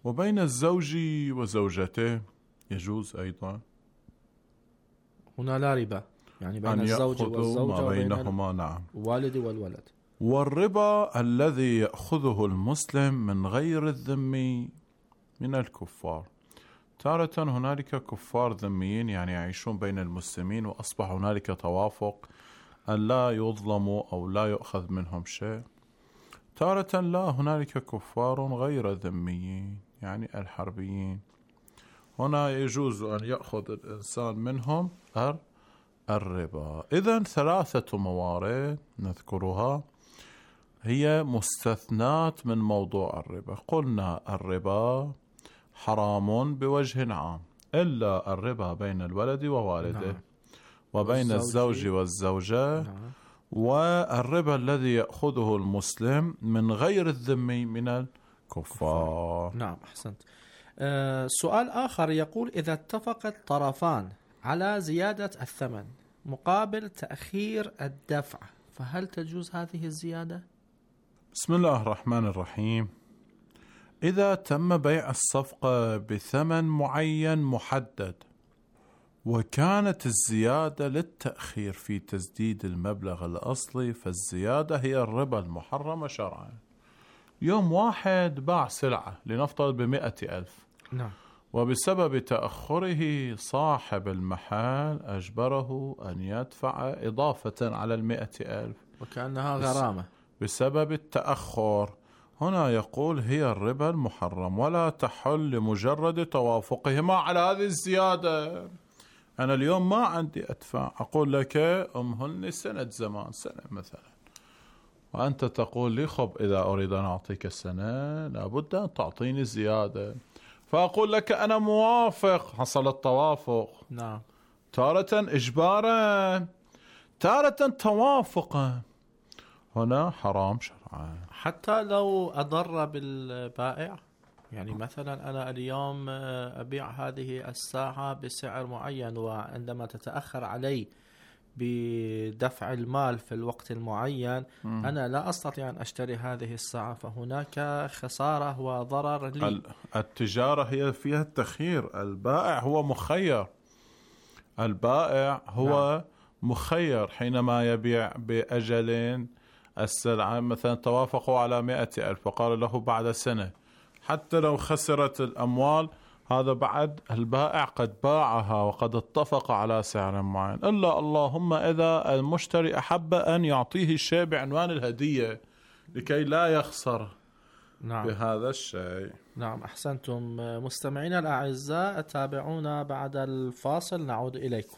وبين الزوج وزوجته يجوز أيضا هنا لا ربا، يعني بين أن الزوج يأخذوا ما والزوجة بينهما. نعم. الوالد والولد. والربا الذي يأخذه المسلم من غير الذمي من الكفار. تارة هنالك كفار ذميين يعني يعيشون بين المسلمين وأصبح هنالك توافق أن لا يظلموا أو لا يؤخذ منهم شيء. تارة لا، هنالك كفار غير ذميين يعني الحربيين، هنا يجوز أن يأخذ الإنسان منهم الربا. إذن 3 موارد نذكرها هي مستثنات من موضوع الربا. قلنا الربا حرام بوجه عام إلا الربا بين الولد ووالده. نعم. وبين الزوج والزوجة. نعم. والربا الذي يأخذه المسلم من غير الذمي من الكفار. نعم، أحسنت. سؤال آخر يقول: إذا اتفق الطرفان على زيادة الثمن مقابل تأخير الدفع فهل تجوز هذه الزيادة؟ بسم الله الرحمن الرحيم. إذا تم بيع الصفقة بثمن معين محدد وكانت الزيادة للتأخير في تسديد المبلغ الأصلي فالزيادة هي الربا المحرمة شرعا. يوم واحد باع سلعة لنفترض ب100,000. نعم. وبسبب تأخره صاحب المحل أجبره أن يدفع إضافة على 100,000 وكأنها غرامة بسبب التأخر. هنا يقول هي الربا المحرم ولا تحل لمجرد توافقهما على هذه الزيادة. أنا اليوم ما عندي أدفع، أقول لك أمهلني سنة زمان، سنة مثلا، وأنت تقول لي خب إذا أريد أن أعطيك سنة لابد أن تعطيني زيادة، فأقول لك أنا موافق، حصل التوافق. نعم. تارة إجبارا، تارة توافقا، هنا حرام شرعا. حتى لو أضر بالبائع، يعني مثلا أنا اليوم أبيع هذه الساعة بسعر معين وعندما تتأخر علي بدفع المال في الوقت المعين أنا لا أستطيع أن أشتري هذه الساعة، فهناك خسارة وضرر لي. التجارة هي فيها التخيير، البائع هو مخير، البائع هو نعم. مخير حينما يبيع بأجل السلعة. مثلا توافقوا على 100,000 وقال له بعد سنة، حتى لو خسرت الأموال هذا بعد البائع قد باعها وقد اتفق على سعر معين، إلا اللهم إذا المشتري أحب أن يعطيه الشيء بعنوان الهدية لكي لا يخسر. نعم. بهذا الشيء. نعم، أحسنتم. مستمعينا الأعزاء، تابعونا بعد الفاصل، نعود إليكم.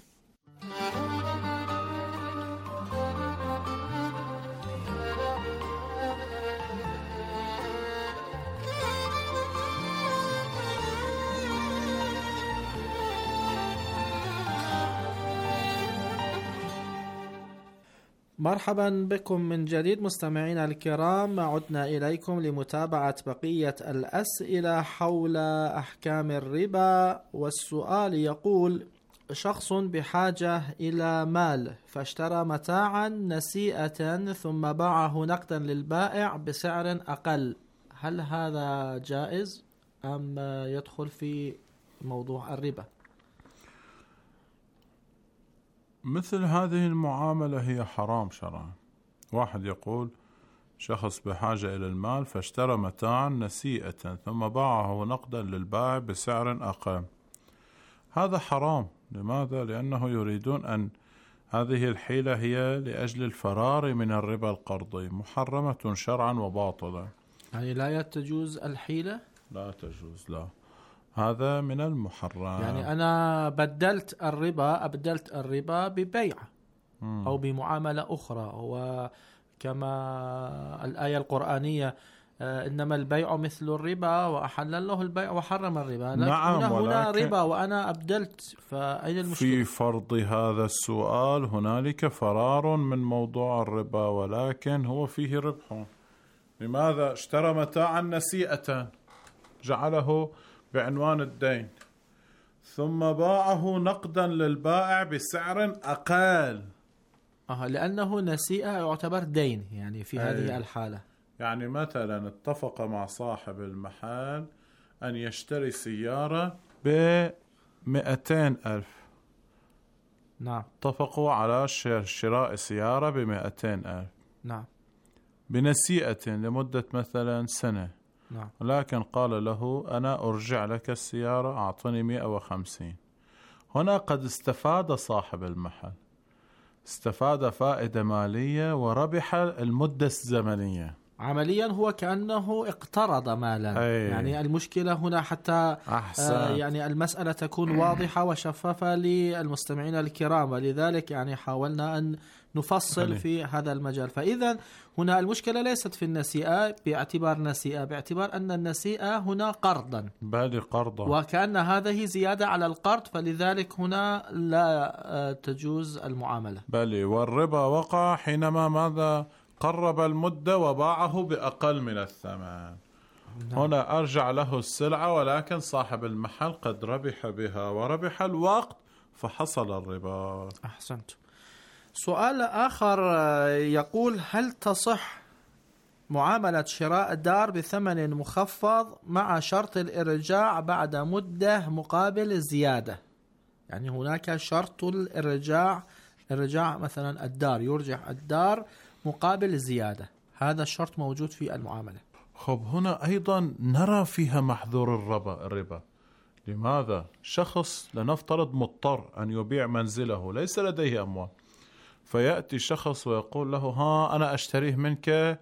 مرحبا بكم من جديد مستمعينا الكرام، عدنا إليكم لمتابعة بقية الأسئلة حول أحكام الربا. والسؤال يقول: شخص بحاجة إلى مال فاشترى متاعا نسيئة ثم باعه نقدا للبائع بسعر أقل، هل هذا جائز أم يدخل في موضوع الربا؟ مثل هذه المعاملة هي حرام شرعا. واحد يقول شخص بحاجة إلى المال فاشترى متاعا نسيئة ثم باعه نقدا للبائع بسعر أقل، هذا حرام. لماذا؟ لأنه يريدون أن هذه الحيلة هي لأجل الفرار من الربا القرضي، محرمة شرعا وباطلة. يعني لا تجوز الحيلة؟ لا تجوز، لا، هذا من المحرم. يعني أنا أبدلت الربا ببيع أو بمعاملة أخرى، وكما الآية القرآنية إنما البيع مثل الربا وأحل الله البيع وحرم الربا. نعم، هنا ربا وأنا أبدلت، فأين المشكلة؟ في فرض هذا السؤال هنالك فرار من موضوع الربا، ولكن هو فيه ربح. لماذا؟ اشترى متاعا نسيئة جعله بعنوان الدين ثم باعه نقدا للبائع بسعر أقل. لأنه نسيئة يعتبر دين يعني في هذه الحالة. يعني مثلا اتفق مع صاحب المحل أن يشتري سيارة ب200,000. نعم. اتفقوا على شراء سيارة ب200,000. نعم. بنسيئة لمدة مثلا سنة. نعم. ولكن قال له أنا أرجع لك السيارة، أعطني 150. هنا قد استفاد صاحب المحل، استفاد فائدة مالية وربح المدة الزمنية. عمليا هو كأنه اقترض مالا. يعني المشكلة هنا حتى يعني المسألة تكون واضحة وشفافة للمستمعين الكرام، ولذلك يعني حاولنا أن نفصل في هذا المجال. فإذا هنا المشكلة ليست في النسيئة باعتبار نسيئة، باعتبار أن النسيئة هنا قرضا، بالي قرضا، وكأن هذه زيادة على القرض، فلذلك هنا لا تجوز المعاملة. بالي. والربا وقع حينما ماذا؟ قرب المدة وباعه بأقل من الثمن. هنا أرجع له السلعة، ولكن صاحب المحل قد ربح بها وربح الوقت، فحصل الربا. أحسنت. سؤال آخر يقول: هل تصح معاملة شراء دار بثمن مخفض مع شرط الإرجاع بعد مدة مقابل زيادة؟ يعني هناك شرط الإرجاع مثلا الدار، يرجع الدار مقابل زيادة، هذا الشرط موجود في المعاملة. خب هنا أيضا نرى فيها محظور الربا. لماذا؟ شخص لنفترض مضطر أن يبيع منزله، ليس لديه أموال، فيأتي شخص ويقول له ها أنا أشتريه منك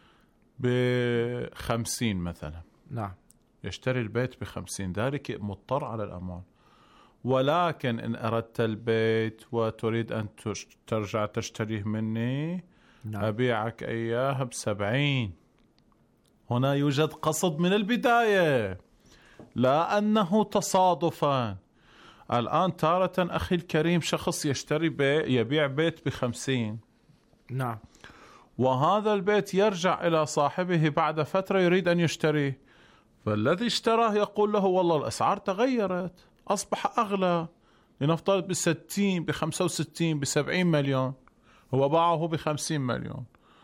ب50 مثلا. نعم. يشتري البيت ب50، ذلك مضطر على الأموال. ولكن إن أردت البيت وتريد أن ترجع تشتريه مني، نعم، أبيعك إياها ب70. هنا يوجد قصد من البداية، لا أنه تصادفا. الآن تارة أخي الكريم شخص يبيع بيت ب50. نعم. وهذا البيت يرجع إلى صاحبه بعد فترة يريد أن يشتريه، فالذي اشتراه يقول له والله الأسعار تغيرت، أصبح أغلى، لنفترض ب60 ب65 ب70 مليون، هو باعه ب50 مليون.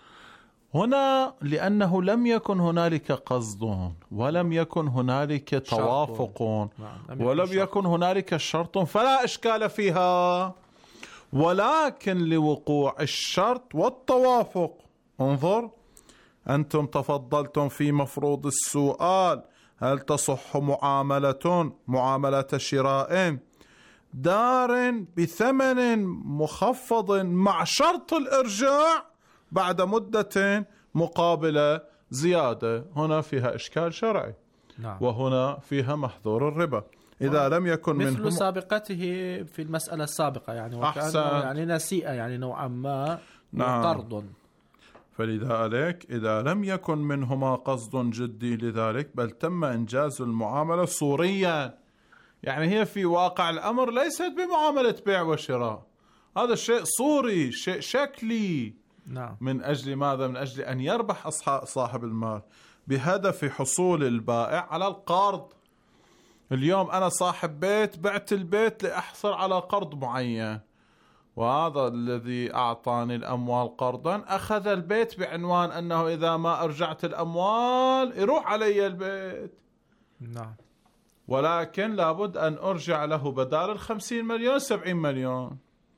هنا لأنه لم يكن هنالك قصد، ولم يكن هنالك توافق، ولم يكن هنالك شرط، فلا إشكال فيها. ولكن لوقوع الشرط والتوافق، انظر أنتم تفضلتم في مفروض السؤال: هل تصح معاملة شراء دار بثمن مخفض مع شرط الإرجاع بعد مدة مقابلة زيادة؟ هنا فيها إشكال شرعي. نعم. وهنا فيها محظور الربا إذا لم يكن مثل سابقته في المسألة السابقة، يعني وكأنه يعني نسيئة، يعني نوعا ما. نعم. قرض. فلذلك إذا لم يكن منهما قصد جدي لذلك، بل تم إنجاز المعاملة صوريا، يعني هي في واقع الأمر ليست بمعاملة بيع وشراء، هذا شيء صوري، شيء شكلي. نعم. من أجل ماذا؟ من أجل أن يربح صاحب المال بهدف حصول البائع على القرض. اليوم أنا صاحب بيت، بعت البيت لأحصل على قرض معين، وهذا الذي أعطاني الأموال قرضا أخذ البيت بعنوان أنه إذا ما أرجعت الأموال يروح علي البيت. نعم. ولكن لابد أن أرجع له بدال 50 مليون 70 مليون.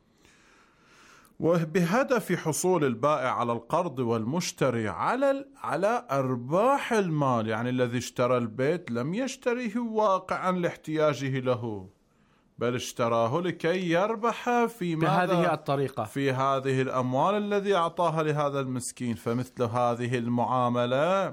وبهدف حصول البائع على القرض والمشتري على أرباح المال، يعني الذي اشترى البيت لم يشتريه واقعا لاحتياجه له، بل اشتراه لكي يربح في بهذه الطريقة في هذه الأموال الذي أعطاها لهذا المسكين. فمثل هذه المعاملة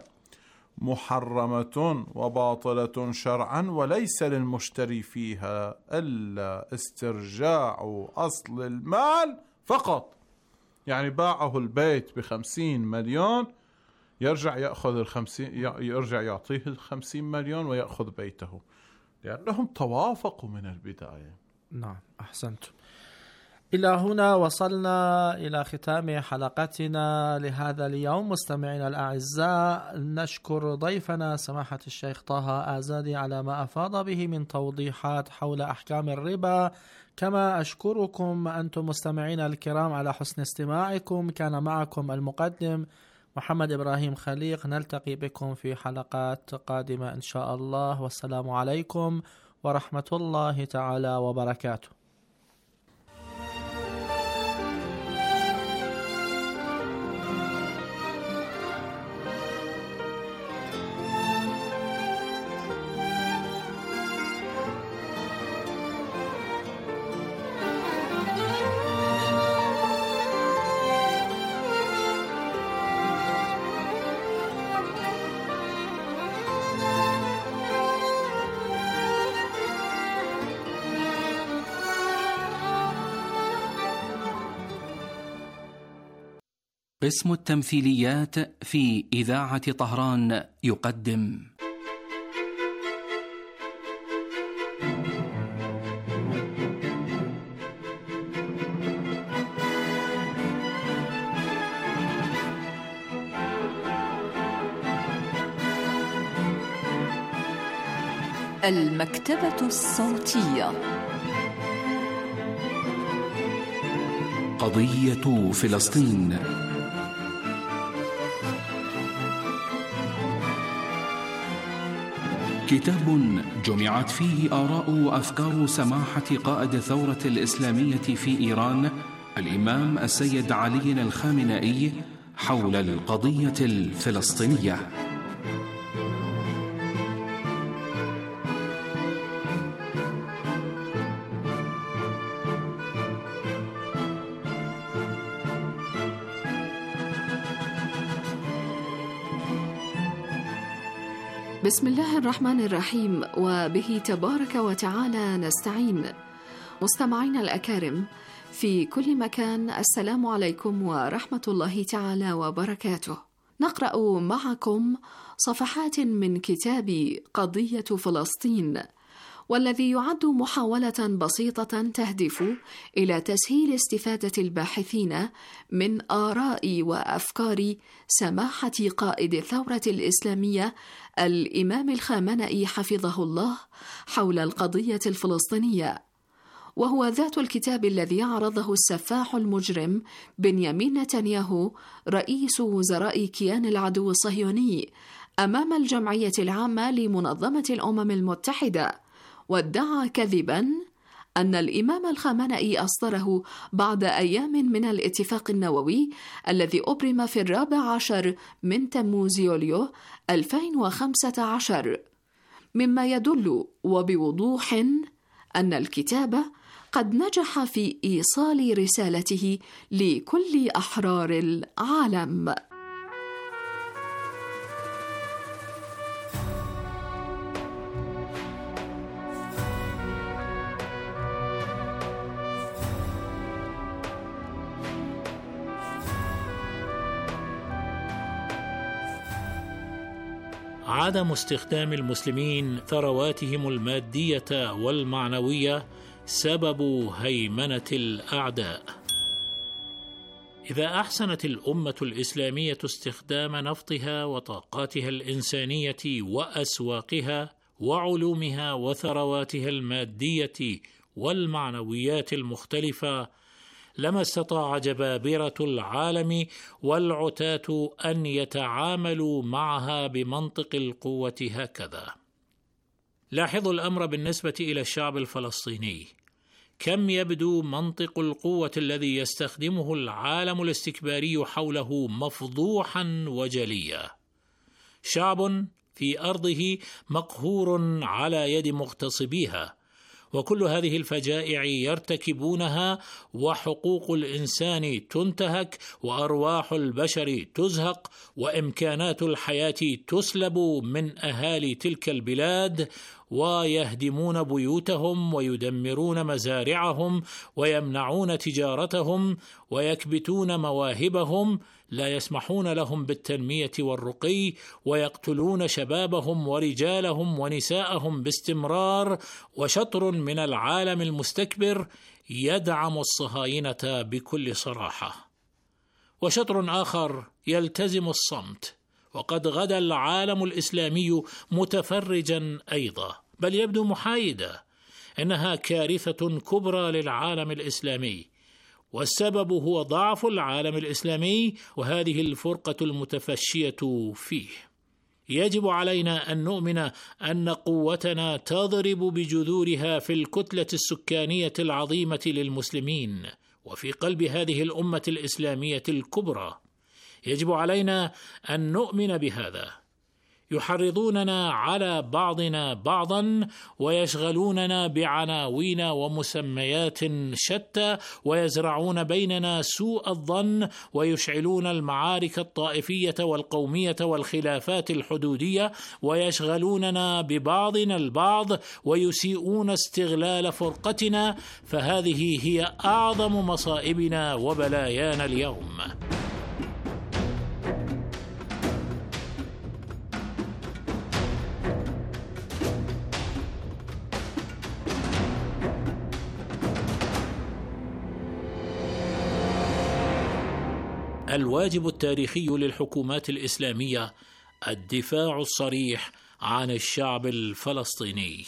محرمة وباطلة شرعا، وليس للمشتري فيها إلا استرجاع أصل المال فقط. يعني باعه البيت ب50 مليون، يرجع يأخذ 50، يرجع يعطيه 50 مليون ويأخذ بيته، لأنهم توافقوا من البداية. نعم. أحسنت. إلى هنا وصلنا إلى ختام حلقتنا لهذا اليوم. مستمعينا الأعزاء، نشكر ضيفنا سماحة الشيخ طه آزادي على ما أفاض به من توضيحات حول أحكام الربا، كما أشكركم أنتم مستمعين الكرام على حسن استماعكم. كان معكم المقدم محمد إبراهيم خليق. نلتقي بكم في حلقات قادمة إن شاء الله، والسلام عليكم ورحمة الله تعالى وبركاته. قسم التمثيليات في إذاعة طهران يقدم المكتبة الصوتية. قضية فلسطين. كتاب جمعت فيه آراء وأفكار سماحة قائد الثورة الإسلامية في إيران الإمام السيد علي الخامنئي حول القضية الفلسطينية. بسم الله الرحمن الرحيم، وبه تبارك وتعالى نستعين. مستمعينا الأكارم في كل مكان، السلام عليكم ورحمة الله تعالى وبركاته. نقرأ معكم صفحات من كتاب قضية فلسطين، والذي يعد محاولة بسيطة تهدف إلى تسهيل استفادة الباحثين من آراء وأفكار سماحة قائد الثورة الإسلامية الإمام الخامنئي حفظه الله حول القضية الفلسطينية، وهو ذات الكتاب الذي عرضه السفاح المجرم بنيامين نتنياهو رئيس وزراء كيان العدو الصهيوني أمام الجمعية العامة لمنظمة الأمم المتحدة، وادعى كذباً أن الإمام الخامنئي أصدره بعد أيام من الاتفاق النووي الذي أبرم في 14 من تموز يوليو 2015، مما يدل وبوضوح أن الكتاب قد نجح في إيصال رسالته لكل أحرار العالم. عدم استخدام المسلمين ثرواتهم المادية والمعنوية سبب هيمنة الأعداء. إذا أحسنت الأمة الإسلامية استخدام نفطها وطاقاتها الإنسانية وأسواقها وعلومها وثرواتها المادية والمعنويات المختلفة، لما استطاع جبابرة العالم والعتاة أن يتعاملوا معها بمنطق القوة هكذا. لاحظوا الأمر بالنسبة إلى الشعب الفلسطيني، كم يبدو منطق القوة الذي يستخدمه العالم الاستكباري حوله مفضوحا وجليا. شعب في أرضه مقهور على يد مغتصبيها، وكل هذه الفجائع يرتكبونها، وحقوق الإنسان تنتهك، وأرواح البشر تزهق، وإمكانات الحياة تسلب من أهالي تلك البلاد، ويهدمون بيوتهم ويدمرون مزارعهم ويمنعون تجارتهم ويكبتون مواهبهم، لا يسمحون لهم بالتنمية والرقي، ويقتلون شبابهم ورجالهم ونساءهم باستمرار. وشطر من العالم المستكبر يدعم الصهاينة بكل صراحة، وشطر آخر يلتزم الصمت. وقد غدا العالم الإسلامي متفرجا أيضا، بل يبدو محايدا. إنها كارثة كبرى للعالم الإسلامي، والسبب هو ضعف العالم الإسلامي وهذه الفرقة المتفشية فيه. يجب علينا أن نؤمن أن قوتنا تضرب بجذورها في الكتلة السكانية العظيمة للمسلمين وفي قلب هذه الأمة الإسلامية الكبرى. يجب علينا أن نؤمن بهذا. يحرضوننا على بعضنا بعضا ويشغلوننا بعناوين ومسميات شتى، ويزرعون بيننا سوء الظن، ويشعلون المعارك الطائفية والقومية والخلافات الحدودية، ويشغلوننا ببعضنا البعض، ويسيئون استغلال فرقتنا. فهذه هي أعظم مصائبنا وبلايانا اليوم. الواجب التاريخي للحكومات الإسلامية الدفاع الصريح عن الشعب الفلسطيني.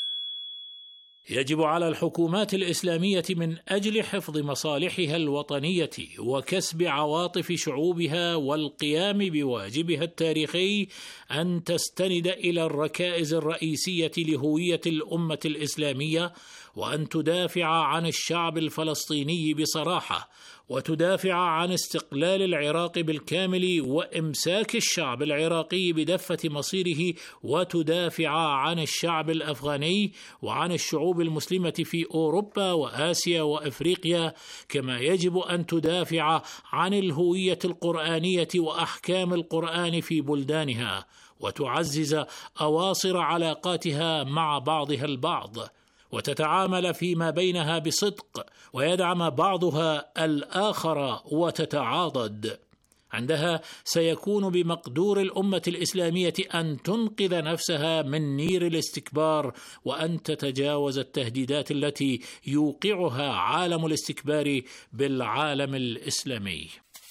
يجب على الحكومات الإسلامية من أجل حفظ مصالحها الوطنية وكسب عواطف شعوبها والقيام بواجبها التاريخي أن تستند إلى الركائز الرئيسية لهوية الأمة الإسلامية، وأن تدافع عن الشعب الفلسطيني بصراحة، وتدافع عن استقلال العراق بالكامل وإمساك الشعب العراقي بدفة مصيره، وتدافع عن الشعب الأفغاني وعن الشعوب المسلمة في أوروبا وآسيا وأفريقيا، كما يجب أن تدافع عن الهوية القرآنية وأحكام القرآن في بلدانها، وتعزز أواصر علاقاتها مع بعضها البعض، وتتعامل فيما بينها بصدق، ويدعم بعضها الآخر وتتعاضد. عندها سيكون بمقدور الأمة الإسلامية أن تنقذ نفسها من نير الاستكبار، وأن تتجاوز التهديدات التي يوقعها عالم الاستكبار بالعالم الإسلامي.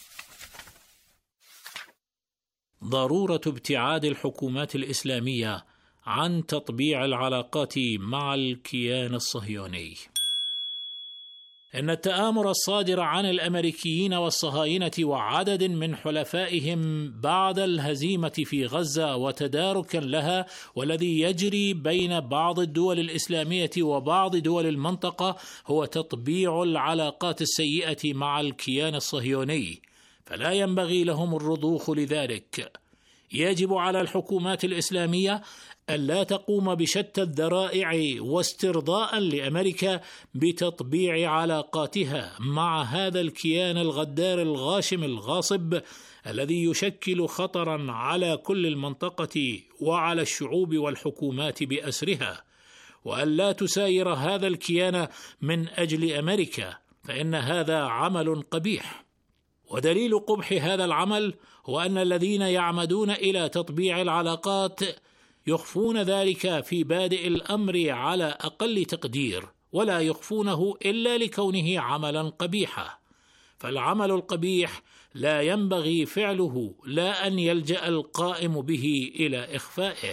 ضرورة ابتعاد الحكومات الإسلامية عن تطبيع العلاقات مع الكيان الصهيوني. إن التآمر الصادر عن الأمريكيين والصهاينة وعدد من حلفائهم بعد الهزيمة في غزة وتداركا لها، والذي يجري بين بعض الدول الإسلامية وبعض دول المنطقة، هو تطبيع العلاقات السيئة مع الكيان الصهيوني، فلا ينبغي لهم الرضوخ لذلك. يجب على الحكومات الإسلامية ألا تقوم بشتى الذرائع واسترضاء لأمريكا بتطبيع علاقاتها مع هذا الكيان الغدار الغاشم الغاصب، الذي يشكل خطرا على كل المنطقة وعلى الشعوب والحكومات بأسرها، وألا تساير هذا الكيان من أجل أمريكا، فإن هذا عمل قبيح. ودليل قبح هذا العمل هو أن الذين يعمدون إلى تطبيع العلاقات يخفون ذلك في بادئ الأمر على أقل تقدير، ولا يخفونه إلا لكونه عملا قبيحا. فالعمل القبيح لا ينبغي فعله، لا أن يلجأ القائم به إلى إخفائه.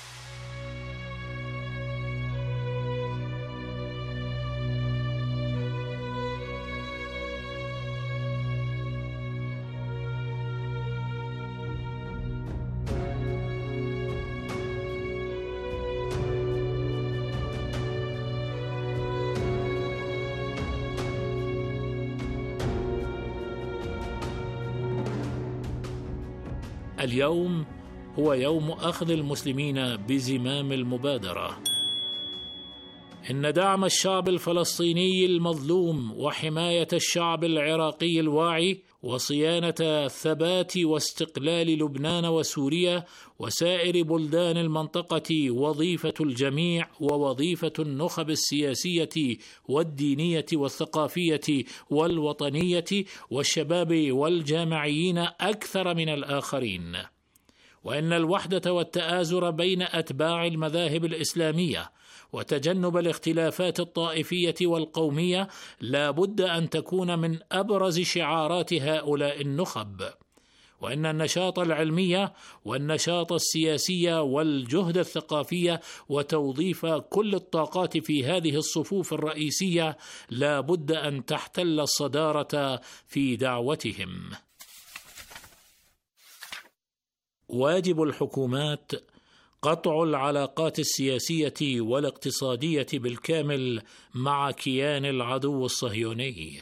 اليوم هو يوم أخذ المسلمين بزمام المبادرة. إن دعم الشعب الفلسطيني المظلوم وحماية الشعب العراقي الواعي وصيانة ثبات واستقلال لبنان وسوريا وسائر بلدان المنطقة وظيفة الجميع، ووظيفة النخب السياسية والدينية والثقافية والوطنية والشباب والجامعيين أكثر من الآخرين. وإن الوحدة والتآزر بين أتباع المذاهب الإسلامية وتجنب الاختلافات الطائفية والقومية لا بد أن تكون من أبرز شعارات هؤلاء النخب. وإن النشاط العلمي والنشاط السياسي والجهد الثقافي وتوظيف كل الطاقات في هذه الصفوف الرئيسية لا بد أن تحتل الصدارة في دعوتهم. واجب الحكومات قطع العلاقات السياسية والاقتصادية بالكامل مع كيان العدو الصهيوني.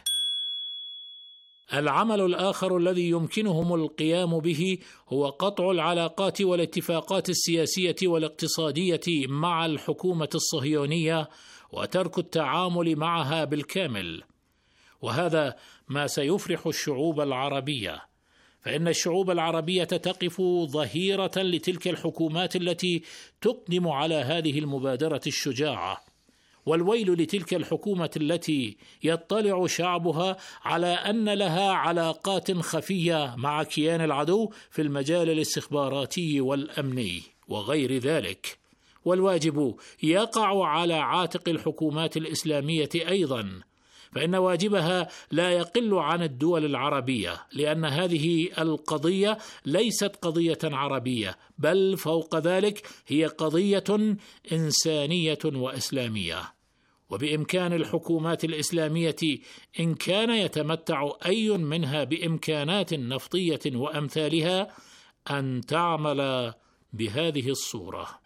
العمل الآخر الذي يمكنهم القيام به هو قطع العلاقات والاتفاقات السياسية والاقتصادية مع الحكومة الصهيونية وترك التعامل معها بالكامل، وهذا ما سيفرح الشعوب العربية، فإن الشعوب العربية تقف ظهيرة لتلك الحكومات التي تقدم على هذه المبادرة الشجاعة، والويل لتلك الحكومة التي يطلع شعبها على أن لها علاقات خفية مع كيان العدو في المجال الاستخباراتي والأمني وغير ذلك. والواجب يقع على عاتق الحكومات الإسلامية أيضا، فإن واجبها لا يقل عن الدول العربية، لأن هذه القضية ليست قضية عربية، بل فوق ذلك هي قضية إنسانية وإسلامية. وبإمكان الحكومات الإسلامية إن كان يتمتع أي منها بإمكانات نفطية وأمثالها أن تعمل بهذه الصورة.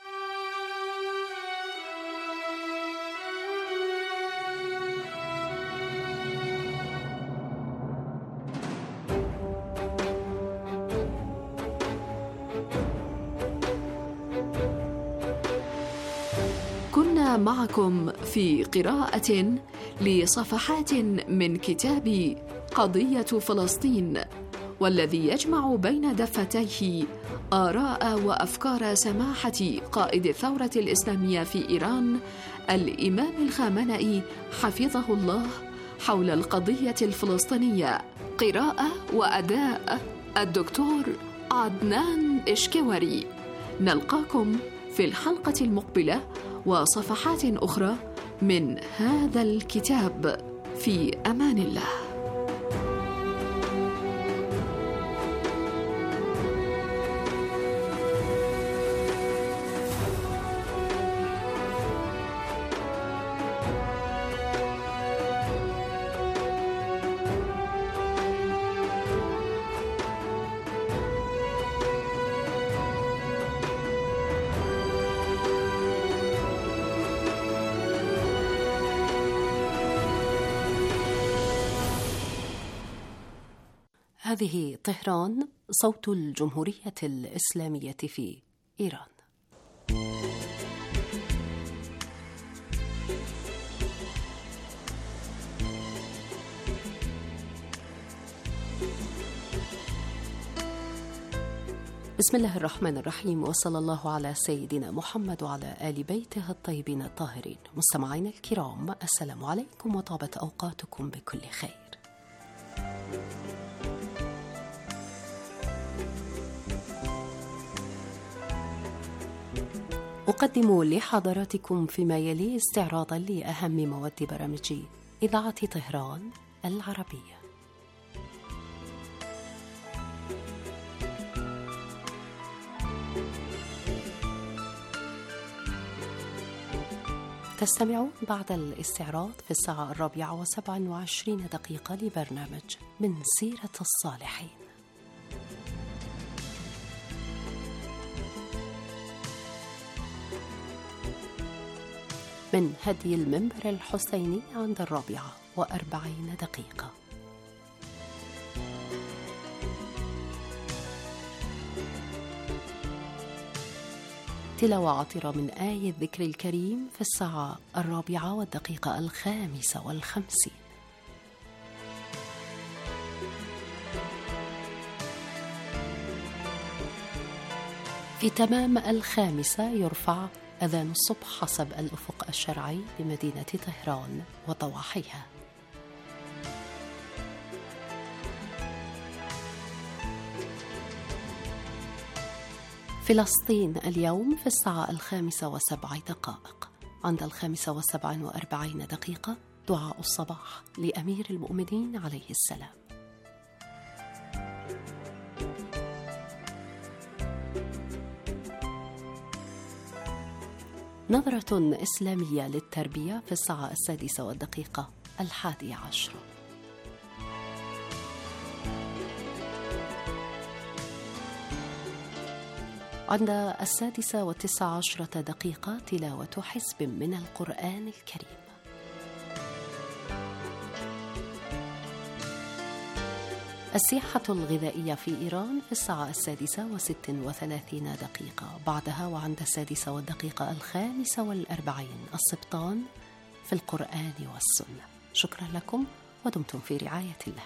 كنا معكم في قراءة لصفحات من كتاب قضية فلسطين، والذي يجمع بين دفتيه آراء وأفكار سماحة قائد الثورة الإسلامية في إيران الإمام الخامنئي حفظه الله حول القضية الفلسطينية. قراءة وأداء الدكتور عدنان إشكوري. نلقاكم في الحلقة المقبلة وصفحات أخرى من هذا الكتاب. في أمان الله. هذه طهران، صوت الجمهورية الإسلامية في إيران. بسم الله الرحمن الرحيم، وصلى الله على سيدنا محمد وعلى آل بيته الطيبين الطاهرين. مستمعينا الكرام، السلام عليكم وطابت أوقاتكم بكل خير. أقدم لحضراتكم فيما يلي استعراضا لأهم مواد برامج إذاعة طهران العربية. تستمعون بعد الاستعراض في الساعة 4:27 لبرنامج من سيرة الصالحين. من هدي المنبر الحسيني عند 4:40. تلاوة عطرة من آية الذكر الكريم في الساعة 4:55. في تمام 5 يرفع أذان الصبح حسب الأفق الشرعي بمدينة طهران وضواحيها. فلسطين اليوم في الساعة 5:07. عند 5:47 دعاء الصباح لأمير المؤمنين عليه السلام. نظرة إسلامية للتربية في الساعة 6:11. عند 6:19 تلاوة حزب من القرآن الكريم. السياحة الغذائية في إيران في الساعة 6:36. بعدها وعند 6:45 السبطان في القرآن والسنة. شكرا لكم ودمتم في رعاية الله.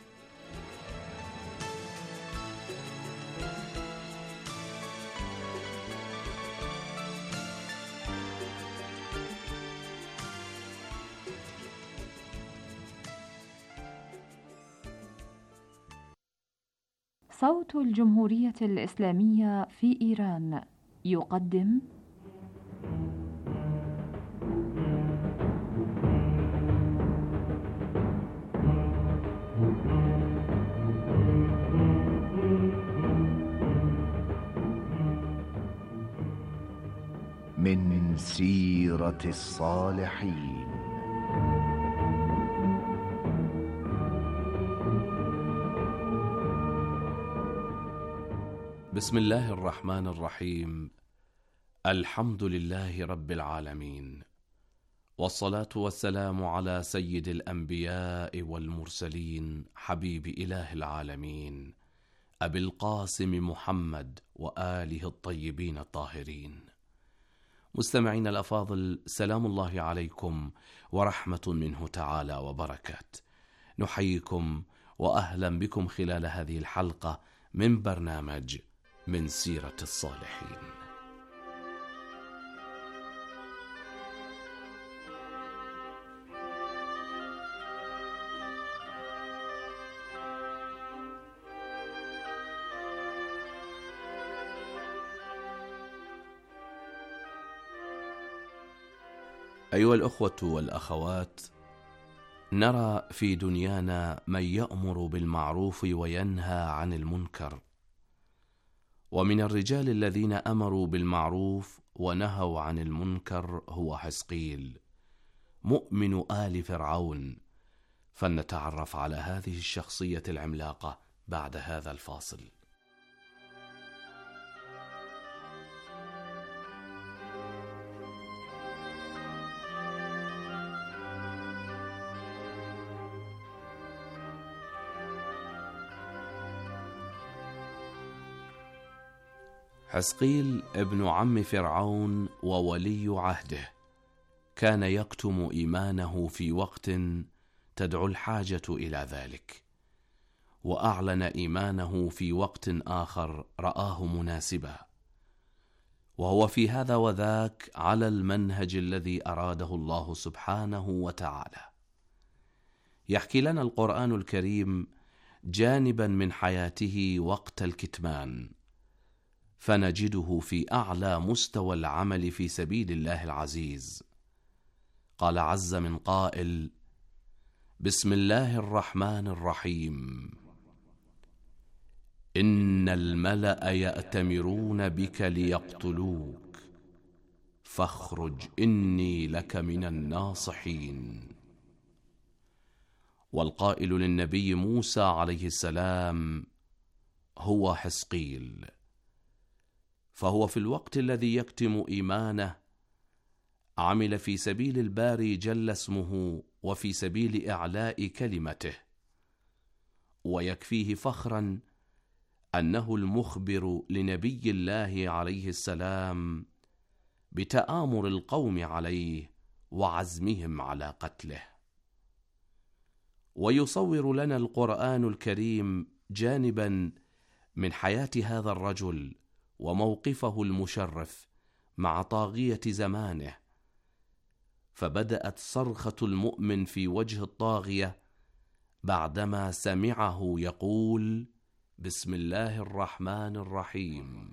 صوت الجمهورية الإسلامية في إيران يقدم من سيرة الصالحين. بسم الله الرحمن الرحيم. الحمد لله رب العالمين، والصلاة والسلام على سيد الأنبياء والمرسلين، حبيب إله العالمين، أبي القاسم محمد وآله الطيبين الطاهرين. مستمعين الأفاضل، سلام الله عليكم ورحمة منه تعالى وبركات. نحييكم وأهلا بكم خلال هذه الحلقة من برنامج من سيرة الصالحين. أيها الأخوة والأخوات، نرى في دنيانا من يأمر بالمعروف وينهى عن المنكر، ومن الرجال الذين أمروا بالمعروف ونهوا عن المنكر هو حزقيل مؤمن آل فرعون. فلنتعرف على هذه الشخصية العملاقة بعد هذا الفاصل. حزقيل ابن عم فرعون وولي عهده كان يكتم إيمانه في وقت تدعو الحاجة إلى ذلك، وأعلن إيمانه في وقت آخر رآه مناسبا، وهو في هذا وذاك على المنهج الذي أراده الله سبحانه وتعالى. يحكي لنا القرآن الكريم جانبا من حياته وقت الكتمان، فنجده في أعلى مستوى العمل في سبيل الله العزيز. قال عز من قائل: بسم الله الرحمن الرحيم. إن الملأ يأتمرون بك ليقتلوك فاخرج إني لك من الناصحين. والقائل للنبي موسى عليه السلام هو حزقيل، فهو في الوقت الذي يكتم إيمانه عمل في سبيل الباري جل اسمه وفي سبيل إعلاء كلمته، ويكفيه فخرا أنه المخبر لنبي الله عليه السلام بتآمر القوم عليه وعزمهم على قتله. ويصور لنا القرآن الكريم جانبا من حياة هذا الرجل وموقفه المشرف مع طاغية زمانه، فبدأت صرخة المؤمن في وجه الطاغية بعدما سمعه يقول: بسم الله الرحمن الرحيم.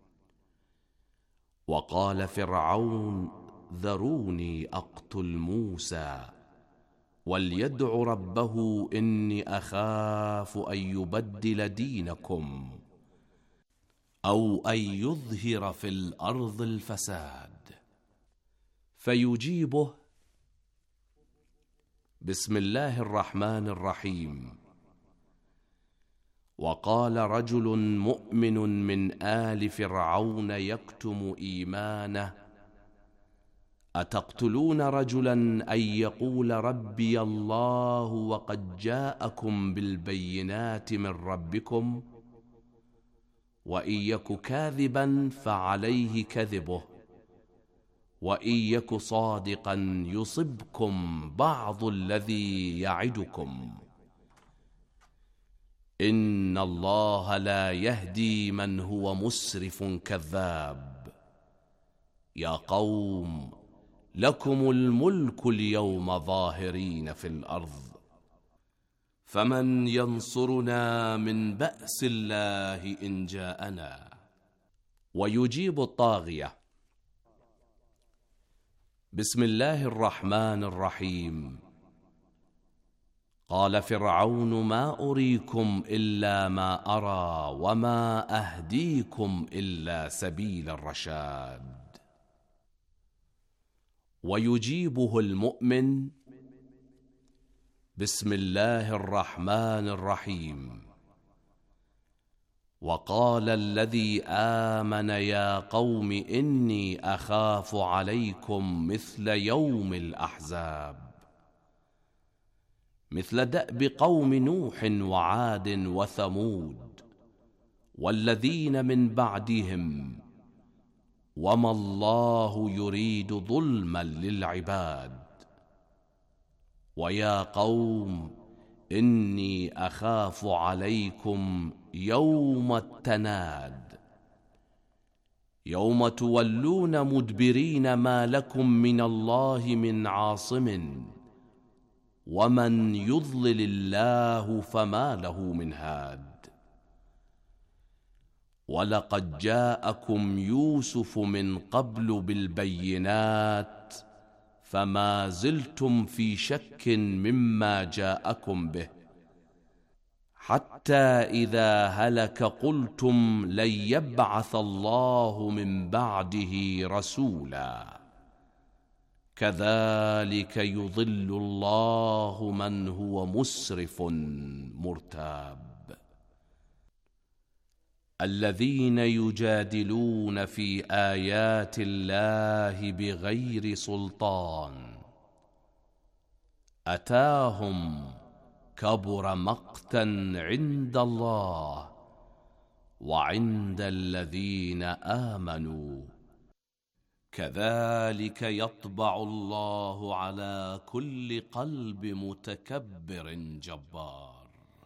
وقال فرعون: ذروني أقتل موسى وليدع ربه إني أخاف أن يبدل دينكم أو أن يظهر في الأرض الفساد. فيجيبه: بسم الله الرحمن الرحيم. وقال رجل مؤمن من آل فرعون يكتم إيمانه: أتقتلون رجلا أن يقول ربي الله وقد جاءكم بالبينات من ربكم؟ وإن يك كاذبا فعليه كذبه، وإن يك صادقا يصبكم بعض الذي يعدكم، إن الله لا يهدي من هو مسرف كذاب. يا قوم لكم الملك اليوم ظاهرين في الأرض، فمن ينصرنا من بأس الله إن جاءنا؟ ويجيب الطاغية: بسم الله الرحمن الرحيم. قال فرعون: ما أريكم إلا ما أرى وما أهديكم إلا سبيل الرشاد. ويجيبه المؤمن: بسم الله الرحمن الرحيم. وقال الذي آمن: يا قوم إني أخاف عليكم مثل يوم الأحزاب، مثل دأب قوم نوح وعاد وثمود والذين من بعدهم، وما الله يريد ظلما للعباد. ويا قوم إني أخاف عليكم يوم التناد، يوم تولون مدبرين ما لكم من الله من عاصم، ومن يضلل الله فما له من هاد. ولقد جاءكم يوسف من قبل بالبينات، فما زلتم في شك مما جاءكم به، حتى إذا هلك قلتم لن يبعث الله من بعده رسولا. كذلك يضل الله من هو مسرف مرتاب. الذين يجادلون في آيات الله بغير سلطان أتاهم كبر مقتا عند الله وعند الذين آمنوا. كذلك يطبع الله على كل قلب متكبر جبار.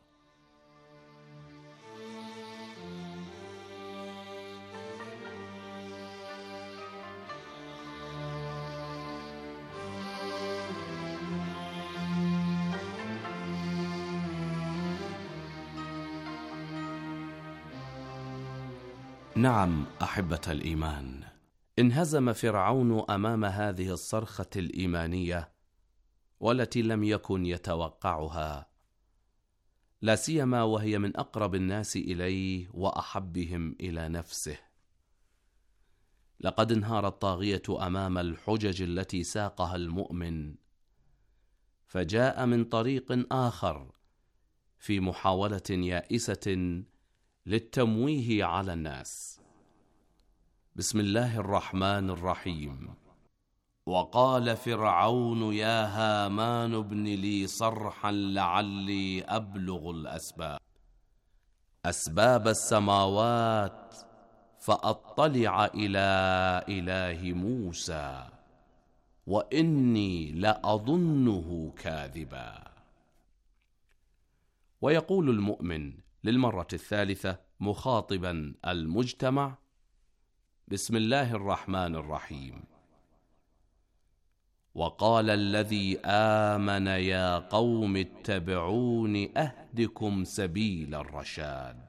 نعم أحبة الإيمان، انهزم فرعون أمام هذه الصرخة الإيمانية والتي لم يكن يتوقعها، لا سيما وهي من أقرب الناس إليه وأحبهم إلى نفسه. لقد انهار الطاغية أمام الحجج التي ساقها المؤمن، فجاء من طريق آخر في محاولة يائسة للتمويه على الناس. بسم الله الرحمن الرحيم. وقال فرعون: يا هامان ابن لي صرحا لعلي أبلغ أسباب السماوات فأطلع إلى إله موسى وإني لأظنه كاذبا. ويقول المؤمن للمرة الثالثة مخاطبا المجتمع: بسم الله الرحمن الرحيم. وقال الذي آمن: يا قوم اتبعون أهدكم سبيل الرشاد.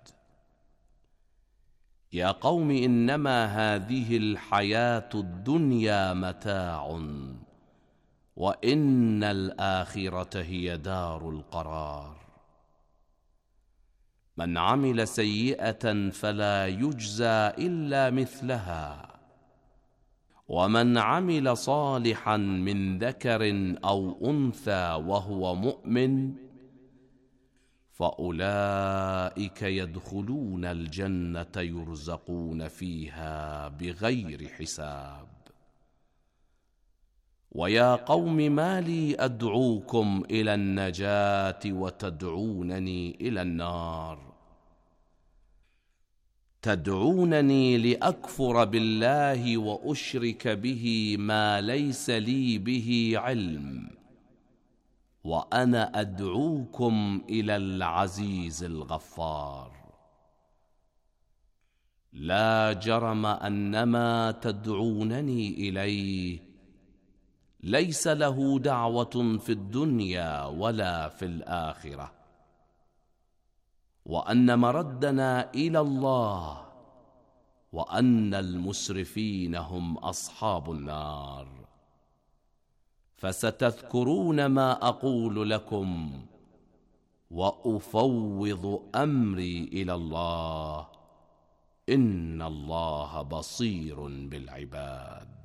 يا قوم إنما هذه الحياة الدنيا متاع وإن الآخرة هي دار القرار. من عمل سيئة فلا يجزى إلا مثلها ومن عمل صالحا من ذكر أو أنثى وهو مؤمن فأولئك يدخلون الجنة يرزقون فيها بغير حساب. ويا قوم ما لي أدعوكم إلى النجاة وتدعونني إلى النار؟ تدعونني لأكفر بالله وأشرك به ما ليس لي به علم، وأنا أدعوكم إلى العزيز الغفار. لا جرم أنما تدعونني إليه ليس له دعوة في الدنيا ولا في الآخرة، وأن مردنا إلى الله، وأن المسرفين هم أصحاب النار. فستذكرون ما أقول لكم، وأفوض أمري إلى الله، إن الله بصير بالعباد.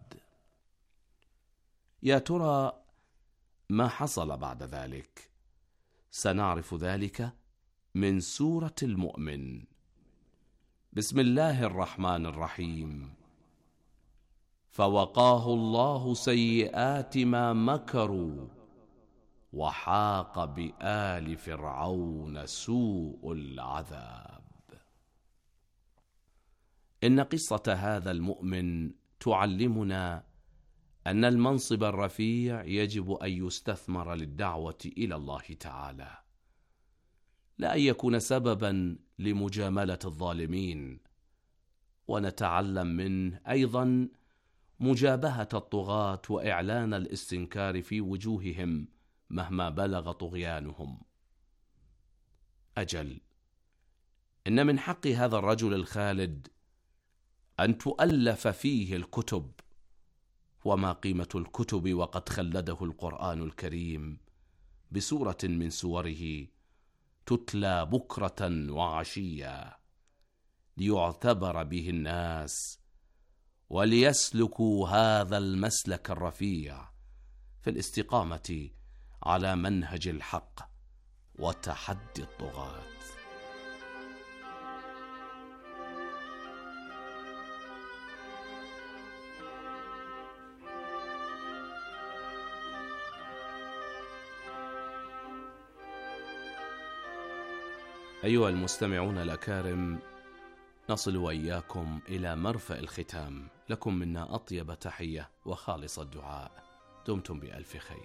يا ترى ما حصل بعد ذلك؟ سنعرف ذلك من سورة المؤمن. بسم الله الرحمن الرحيم. فوقاه الله سيئات ما مكروا وحاق بآل فرعون سوء العذاب. إن قصة هذا المؤمن تعلمنا أن المنصب الرفيع يجب أن يستثمر للدعوة إلى الله تعالى، لا أن يكون سببا لمجاملة الظالمين. ونتعلم منه أيضا مجابهة الطغاة وإعلان الاستنكار في وجوههم مهما بلغ طغيانهم. أجل، إن من حق هذا الرجل الخالد أن تؤلف فيه الكتب. وما قيمة الكتب وقد خلده القرآن الكريم بسورة من سوره تتلى بكرة وعشيا ليعتبر به الناس وليسلكوا هذا المسلك الرفيع في الاستقامة على منهج الحق وتحدي الطغاة. أيها المستمعون الأكارم، نصل وإياكم إلى مرفأ الختام. لكم منا أطيب تحية وخالص الدعاء. دمتم بألف خير.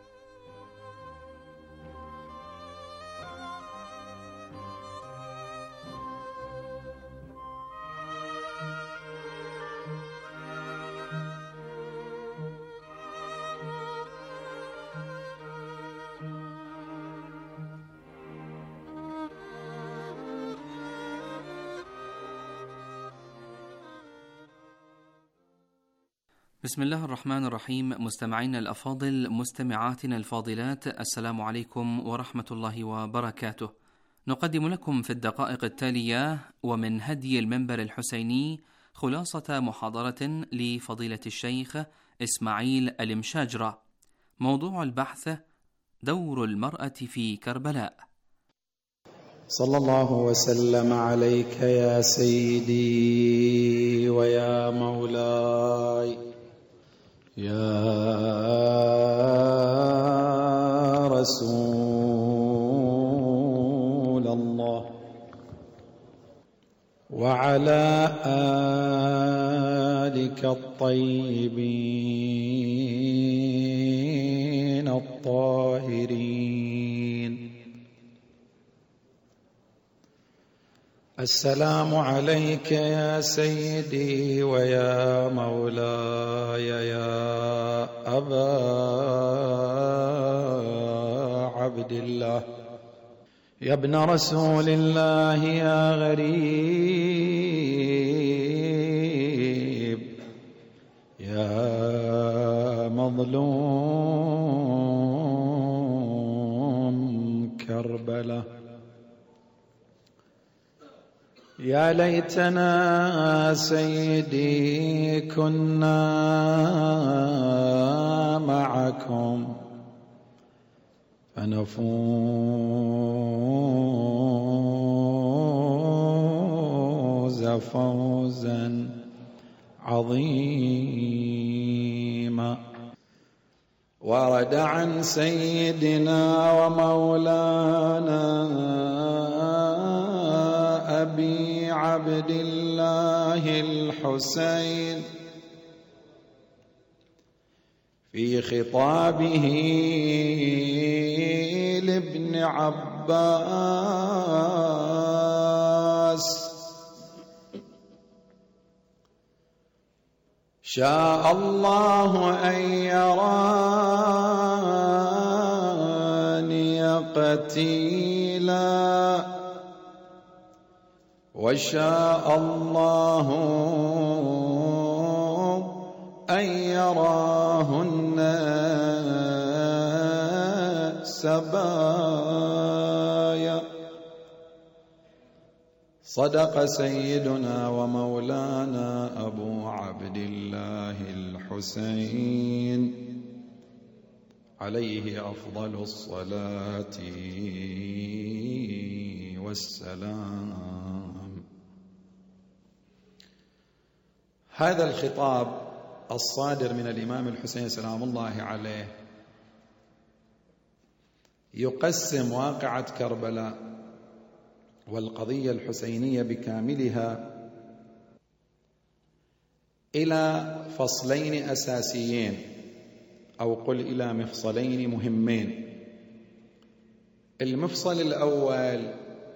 بسم الله الرحمن الرحيم. مستمعينا الأفاضل، مستمعاتنا الفاضلات، السلام عليكم ورحمة الله وبركاته. نقدم لكم في الدقائق التالية ومن هدي المنبر الحسيني خلاصة محاضرة لفضيلة الشيخ إسماعيل المشاجرة. موضوع البحث: دور المرأة في كربلاء. صلى الله وسلم عليك يا سيدي ويا مولاي يا رسول الله، وعلى آلك الطيبين الطاهرين. السلام عليك يا سيدي ويا مولاي يا أبا عبد الله، يا ابن رسول الله، يا غريب، يا مظلوم كربلاء. يا ليتنا سيدي كنا معكم فنفوز فوزا عظيما. ورد عن سيدنا ومولانا أبي عبد الله الحسين في خطابه لابن عباس: شاء الله أن يراني قتيلا، وشاء الله أن يراهن سبايا. صدق سيدنا ومولانا أبو عبد الله الحسين عليه أفضل الصلاة والسلام. هذا الخطاب الصادر من الإمام الحسين سلام الله عليه يقسم واقعة كربلاء والقضية الحسينية بكاملها إلى فصلين أساسيين، أو قل إلى مفصلين مهمين. المفصل الأول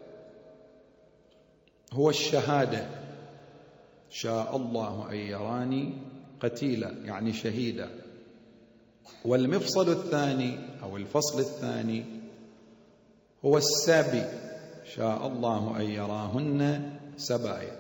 هو الشهادة، شاء الله أن يراني قتيلا يعني شهيدا. والمفصل الثاني أو الفصل الثاني هو السبي، شاء الله أن يراهن سبايا.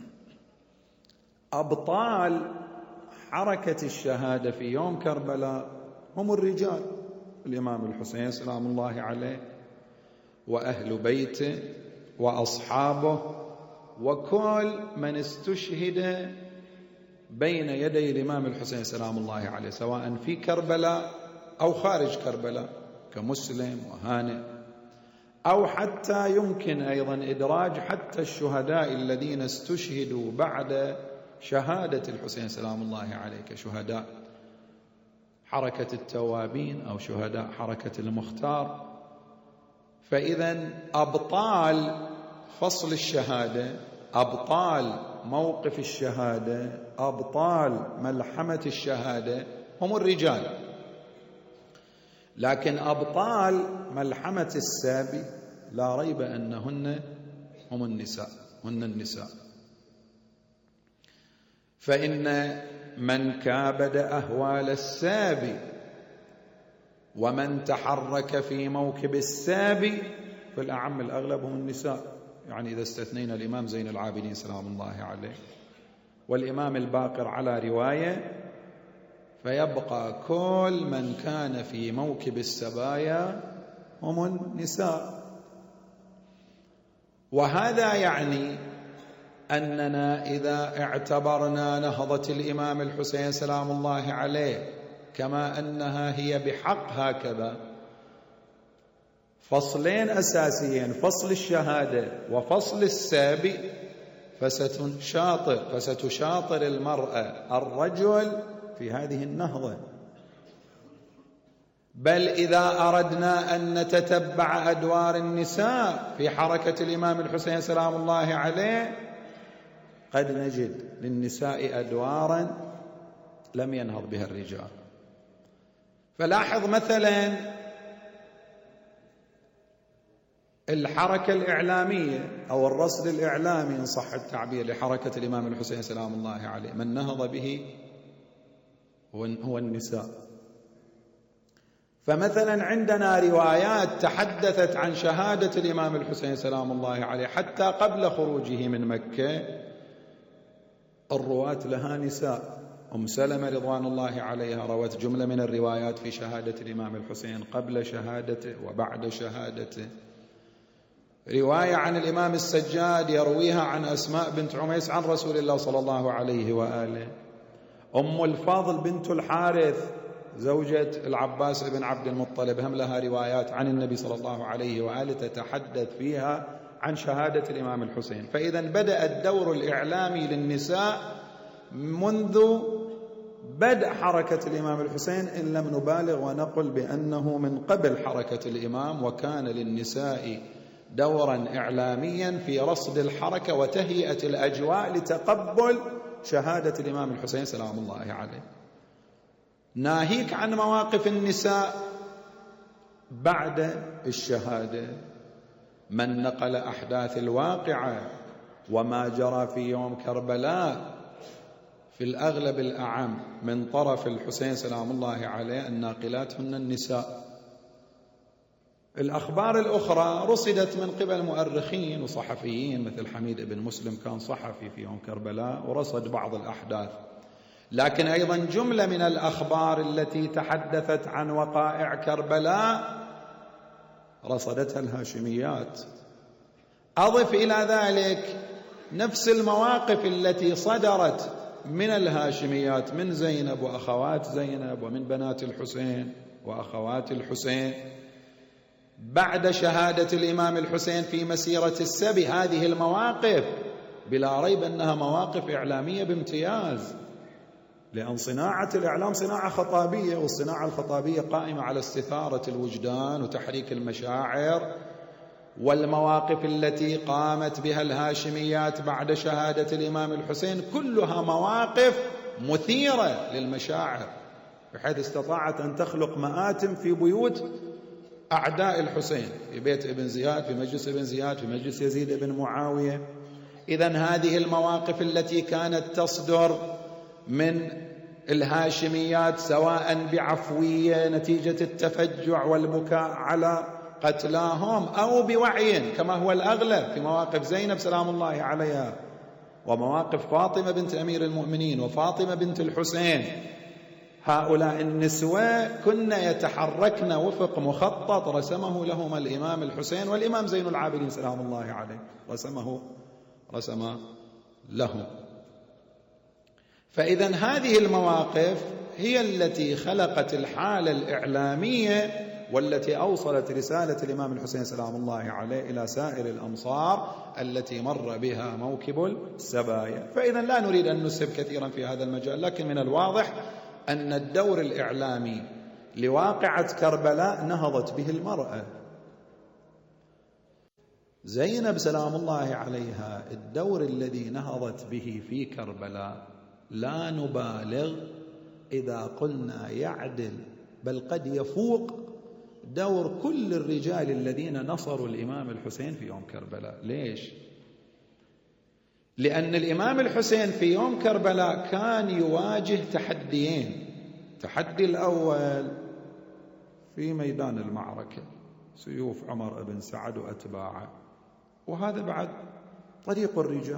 أبطال حركة الشهادة في يوم كربلاء هم الرجال، الإمام الحسين سلام الله عليه وأهل بيته وأصحابه وكل من استشهد بين يدي الإمام الحسين سلام الله عليه، سواء في كربلاء أو خارج كربلاء كمسلم وهانئ، أو حتى يمكن أيضا إدراج حتى الشهداء الذين استشهدوا بعد شهادة الحسين سلام الله عليه كشهداء حركة التوابين أو شهداء حركة المختار. فإذا أبطال فصل الشهادة، أبطال موقف الشهادة، أبطال ملحمة الشهادة هم الرجال، لكن أبطال ملحمة السابي لا ريب أنهن هم النساء، هن النساء. فإن من كابد أهوال السابي ومن تحرك في موكب السابي فالأعم الأغلب هم النساء، يعني إذا استثنينا الإمام زين العابدين سلام الله عليه والإمام الباقر على رواية، فيبقى كل من كان في موكب السبايا هم النساء. وهذا يعني أننا إذا اعتبرنا نهضة الإمام الحسين سلام الله عليه كما أنها هي بحق هكذا فصلين أساسيين، فصل الشهادة وفصل السابي، فستشاطر المرأة الرجل في هذه النهضة. بل إذا أردنا أن نتتبع أدوار النساء في حركة الإمام الحسين سلام الله عليه قد نجد للنساء أدوارا لم ينهض بها الرجال. فلاحظ مثلا الحركة الإعلامية أو الرصد الإعلامي إن صح التعبير لحركة الإمام الحسين سلام الله عليه، من نهض به هو النساء. فمثلا عندنا روايات تحدثت عن شهادة الإمام الحسين سلام الله عليه حتى قبل خروجه من مكة، الرواة لها نساء. أم سلمة رضوان الله عليها روت جملة من الروايات في شهادة الإمام الحسين قبل شهادته وبعد شهادته. رواية عن الإمام السجاد يرويها عن أسماء بنت عميس عن رسول الله صلى الله عليه وآله. أم الفضل بنت الحارث زوجة العباس بن عبد المطلب هم لها روايات عن النبي صلى الله عليه وآله تتحدث فيها عن شهادة الإمام الحسين. فإذا بدأ الدور الإعلامي للنساء منذ بدء حركة الإمام الحسين، إن لم نبالغ ونقل بأنه من قبل حركة الإمام، وكان للنساء دورا إعلاميا في رصد الحركة وتهيئة الأجواء لتقبل شهادة الإمام الحسين سلام الله عليه. ناهيك عن مواقف النساء بعد الشهادة، من نقل أحداث الواقعة وما جرى في يوم كربلاء في الأغلب الأعم من طرف الحسين سلام الله عليه الناقلات هن النساء. الأخبار الأخرى رصدت من قبل مؤرخين وصحفيين مثل حميد بن مسلم كان صحفي في يوم كربلاء ورصد بعض الأحداث، لكن أيضا جملة من الأخبار التي تحدثت عن وقائع كربلاء رصدتها الهاشميات. أضف إلى ذلك نفس المواقف التي صدرت من الهاشميات من زينب وأخوات زينب ومن بنات الحسين وأخوات الحسين بعد شهادة الإمام الحسين في مسيرة السبي. هذه المواقف بلا ريب أنها مواقف إعلامية بامتياز، لأن صناعة الإعلام صناعة خطابية، والصناعة الخطابية قائمة على استثارة الوجدان وتحريك المشاعر. والمواقف التي قامت بها الهاشميات بعد شهادة الإمام الحسين كلها مواقف مثيرة للمشاعر، بحيث استطاعت أن تخلق مآتم في بيوت أعداء الحسين، في بيت ابن زياد، في مجلس ابن زياد، في مجلس يزيد بن معاوية. إذن هذه المواقف التي كانت تصدر من الهاشميات سواء بعفوية نتيجة التفجع والبكاء على قتلاهم أو بوعي كما هو الأغلب في مواقف زينب سلام الله عليها ومواقف فاطمة بنت أمير المؤمنين وفاطمة بنت الحسين، هؤلاء النسوة كن يتحركن وفق مخطط رسمه لهما الإمام الحسين والإمام زين العابدين سلام الله عليه، رسم لهم. فإذا هذه المواقف هي التي خلقت الحالة الإعلامية والتي أوصلت رسالة الإمام الحسين سلام الله عليه إلى سائر الأمصار التي مر بها موكب السبايا. فإذا لا نريد أن نسهب كثيرا في هذا المجال، لكن من الواضح أن الدور الإعلامي لواقعة كربلاء نهضت به المرأة. زينب سلام الله عليها الدور الذي نهضت به في كربلاء لا نبالغ إذا قلنا يعدل بل قد يفوق دور كل الرجال الذين نصروا الإمام الحسين في يوم كربلاء. ليش؟ لأن الإمام الحسين في يوم كربلاء كان يواجه تحديين. التحدي الأول في ميدان المعركة، سيوف عمر بن سعد وأتباعه، وهذا بعد طريق الرجال،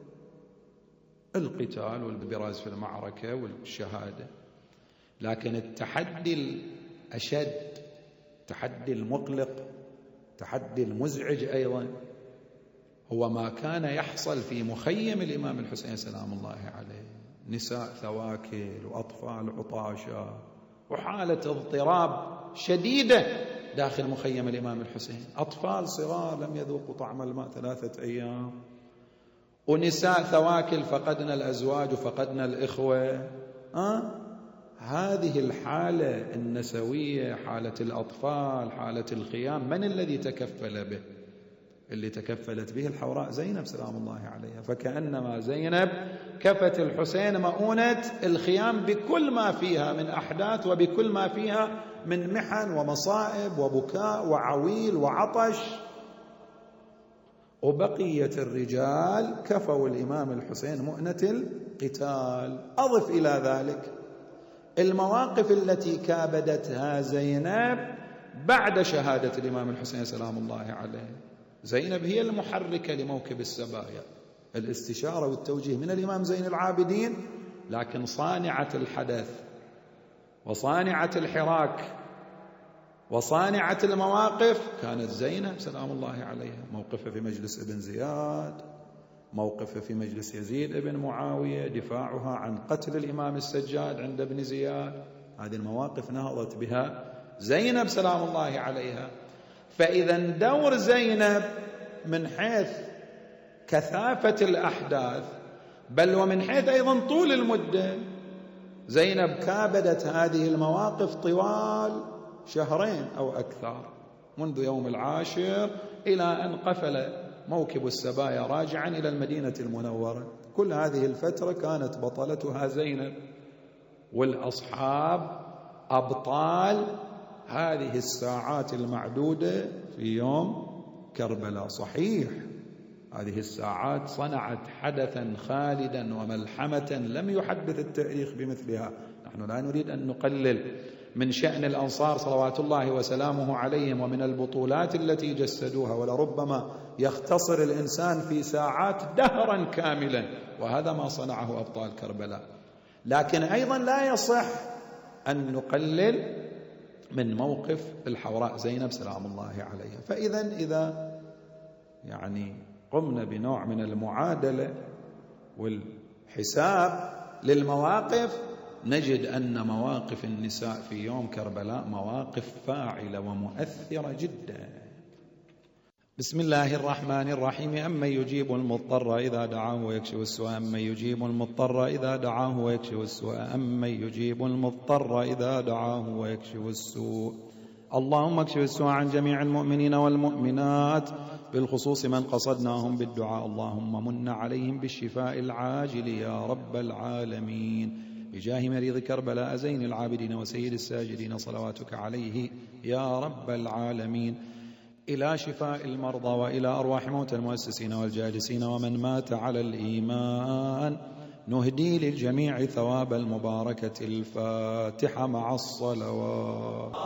القتال والبراز في المعركة والشهادة. لكن التحدي الأشد، التحدي المقلق، التحدي المزعج أيضا، هو ما كان يحصل في مخيم الإمام الحسين سلام الله عليه، نساء ثواكل وأطفال عطاشة وحالة اضطراب شديدة داخل مخيم الإمام الحسين، أطفال صغار لم يذوقوا طعم الماء 3 أيام، ونساء ثواكل فقدنا الأزواج وفقدنا الإخوة. هذه الحالة النسوية، حالة الأطفال، حالة الخيام، من الذي تكفل به؟ اللي تكفلت به الحوراء زينب سلام الله عليها. فكأنما زينب كفت الحسين مؤونة الخيام بكل ما فيها من أحداث وبكل ما فيها من محن ومصائب وبكاء وعويل وعطش. وبقية الرجال كفوا الإمام الحسين مؤنة القتال. أضف إلى ذلك المواقف التي كابدتها زينب بعد شهادة الإمام الحسين سلام الله عليه. زينب هي المحركة لموكب السبايا، الاستشارة والتوجيه من الإمام زين العابدين، لكن صانعة الحدث وصانعة الحراك وصانعة المواقف كانت زينب سلام الله عليها. موقفها في مجلس ابن زياد، موقفها في مجلس يزيد ابن معاوية، دفاعها عن قتل الإمام السجاد عند ابن زياد، هذه المواقف نهضت بها زينب سلام الله عليها. فإذا دور زينب من حيث كثافة الأحداث بل ومن حيث أيضا طول المدة، زينب كابدت هذه المواقف طوال 2 أو أكثر، منذ يوم 10 إلى أن قفل موكب السبايا راجعا إلى المدينة المنورة. كل هذه الفترة كانت بطلتها زينب، والأصحاب أبطال هذه الساعات المعدودة في يوم كربلاء. صحيح هذه الساعات صنعت حدثا خالدا وملحمة لم يحدث التاريخ بمثلها. نحن لا نريد أن نقلل من شأن الأنصار صلوات الله وسلامه عليهم ومن البطولات التي جسدوها، ولربما يختصر الإنسان في ساعات دهرا كاملا، وهذا ما صنعه أبطال كربلاء. لكن أيضا لا يصح أن نقلل من موقف الحوراء زينب سلام الله عليها. فإذا قمنا بنوع من المعادلة والحساب للمواقف، نجد أن مواقف النساء في يوم كربلاء مواقف فاعلة ومؤثرة جدا. بسم الله الرحمن الرحيم. أمن يجيب المضطر إذا دعاه ويكشف السوء، أمن يجيب المضطر إذا دعاه ويكشف السوء، أمن يجيب المضطر إذا دعاه ويكشف السوء. اللهم اكشف السوء عن جميع المؤمنين والمؤمنات، بالخصوص من قصدناهم بالدعاء. اللهم من عليهم بالشفاء العاجل يا رب العالمين، بجاه مريض كربلاء زين العابدين وسيد الساجدين صلواتك عليه يا رب العالمين، إلى شفاء المرضى وإلى أرواح موتى المؤسسين والجالسين ومن مات على الإيمان. نهدي للجميع ثواب المباركة. الفاتحة مع الصلوات.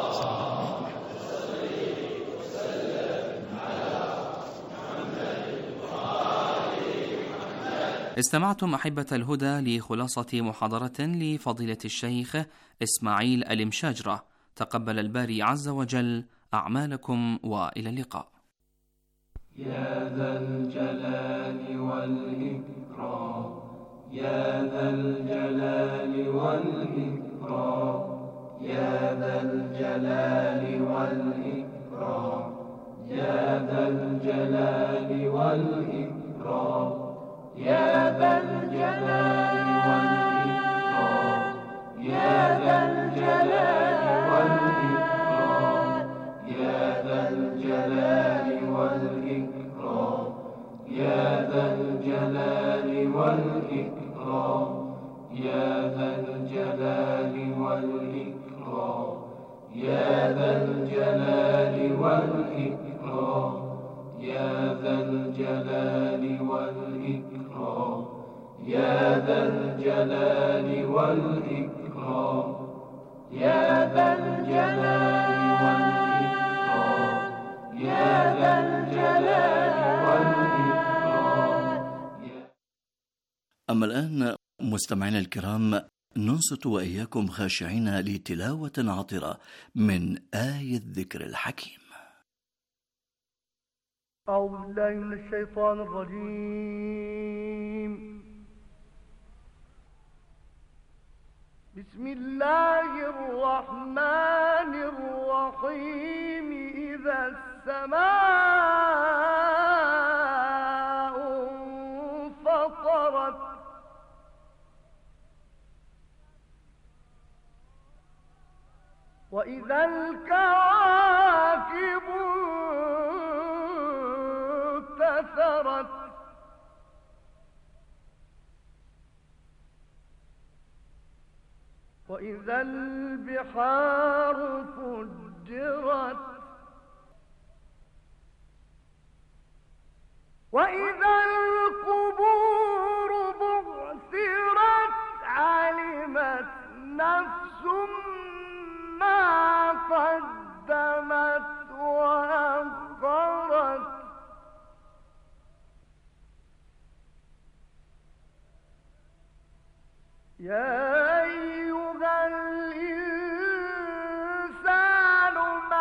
استمعتم أحبة الهدى لخلاصة محاضرة لفضيلة الشيخ إسماعيل المشاجرة، تقبل الباري عز وجل أعمالكم، وإلى اللقاء. يا ذا الجلال والإكرام، يا ذا الجلال والإكرام، يا ذا الجلال والإكرام، يا ذا الجلال والإكرام، يا ذا الجلال والإكرام، يا ذا الجلال والإكرام، يا ذا الجلال والإكرام، يا ذا الجلال والإكرام، يا ذا الجلال والإكرام، يا ذا الجلال والإكرام، يا ذا الجلال والإكرام، يا ذا الجلال والإكرام، يا ذا الجلال والإكرام، يا ذا الجلال والإكرام. أما الآن مستمعينا الكرام، ننصت وإياكم خاشعين لتلاوة عطرة من آية الذكر الحكيم. أعوذ بالله من الشيطان الرجيم. بسم الله الرحمن الرحيم. إذا السماء انفطرت وإذا الكواكب انتثرت وإذا البحار فجرت وإذا القبور بعثرت علمت نفس ما قدمت وأخرت يا أيها الإنسان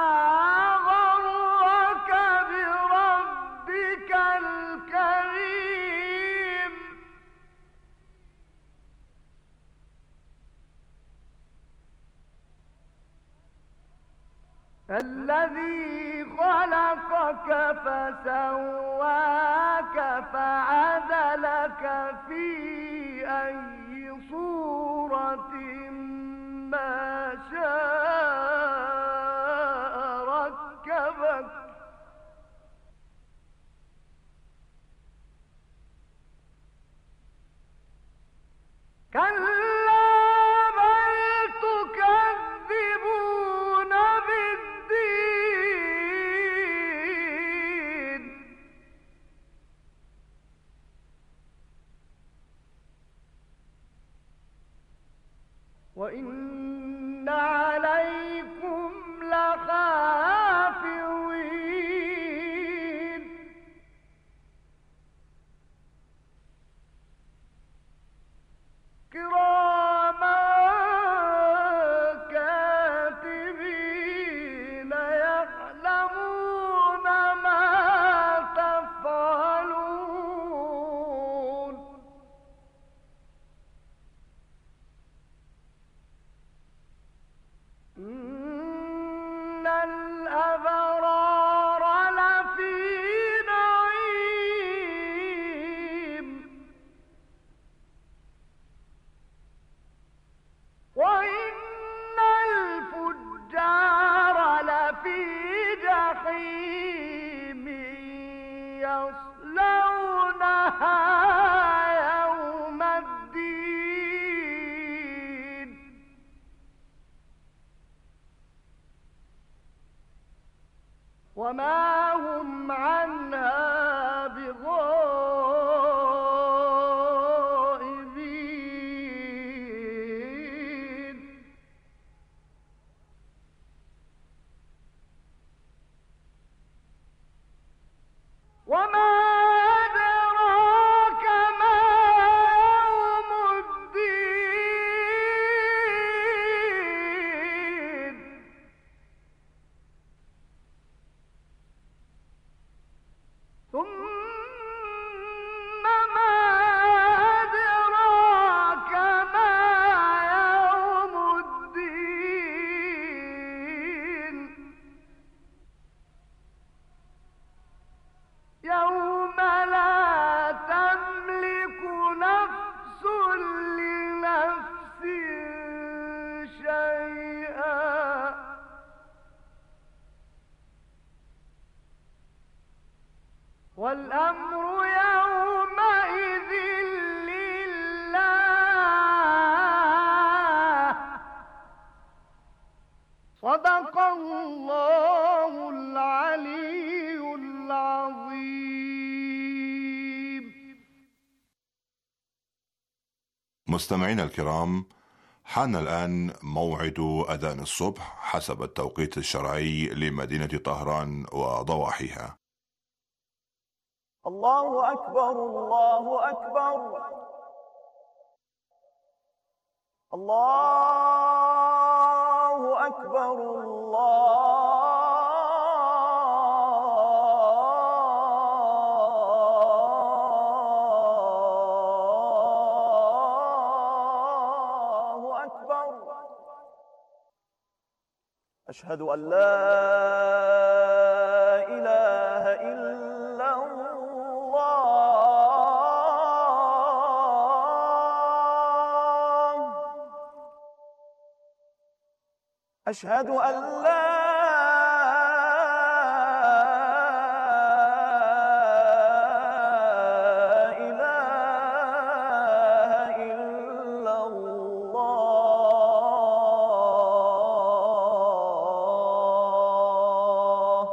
الذي خلقك فسواك فعدلك في أي صورة ما شاء ركبك كلا بل تكذبون بالدين وإن عليكم لحافظين كراما كاتبين يعلمون ما تفعلون إن الأبرار لفي نعيم وإن الفجار لفي جحيم يصلونها يوم الدين وما هم عنها بغائبين وما أدراك ما يوم الدين ثم ما أدراك ما يوم الدين يوم لا تملك نفس لنفس شيئا والأمر يومئذ لله صدق الله العلي العظيم. مستمعينا الكرام، حان الآن موعد أذان الصبح حسب التوقيت الشرعي لمدينة طهران وضواحيها. الله أكبر الله أكبر الله أكبر الله أكبر أشهد أن لا إله إلا الله أشهد أن لا إله إلا الله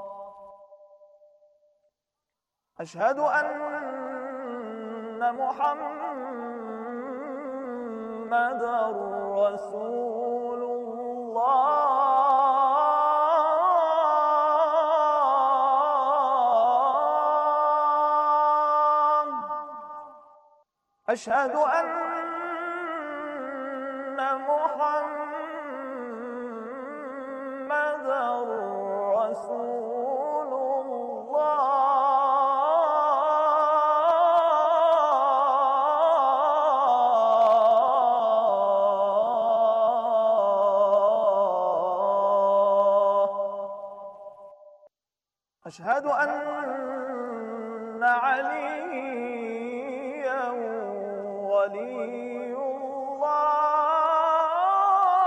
أشهد أن محمدًا رسول الله أشهد أن محمدًا رسول الله أشهد أن عليا ولي